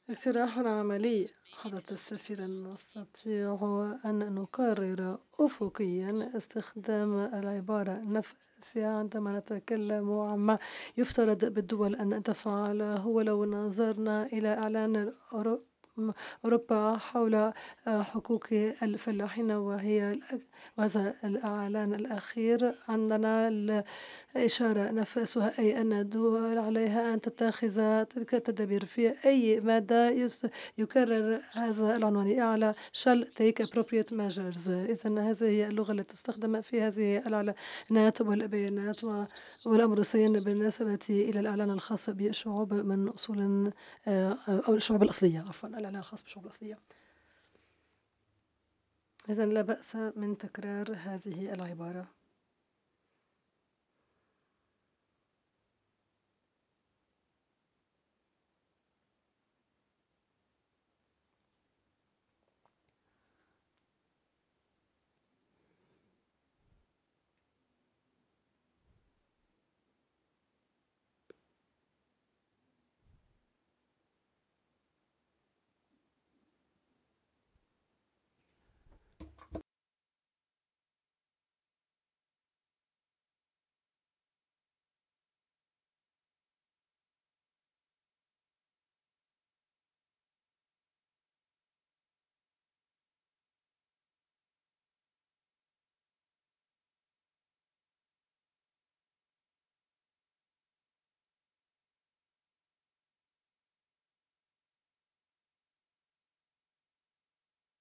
اقتراح عملي. حضرة السفير، نستطيع أن نقرر أفقيا استخدام العبارة نفسها عندما نتكلم عما يفترض بالدول أن تفعله. ولو نظرنا إلى إعلان أوروبا حول حقوق الفلاحين، وهذا الإعلان الأخير عندنا الإشارة نفسها، أي أن الدول عليها أن تتخذ تلك التدابير. في أي مادة يكرر هذا العنوان أعلى shall take appropriate measures. إذن هذه هي اللغة التي تستخدم في هذه الإعلانات والبيانات. والأمر الثاني بالنسبة إلى الإعلان الخاص بشعوب من أصول أو الشعوب الأصلية، عفوا الإعلان الخاص بالشعوب الأصلية. إذن لا بأس من تكرار هذه العبارة.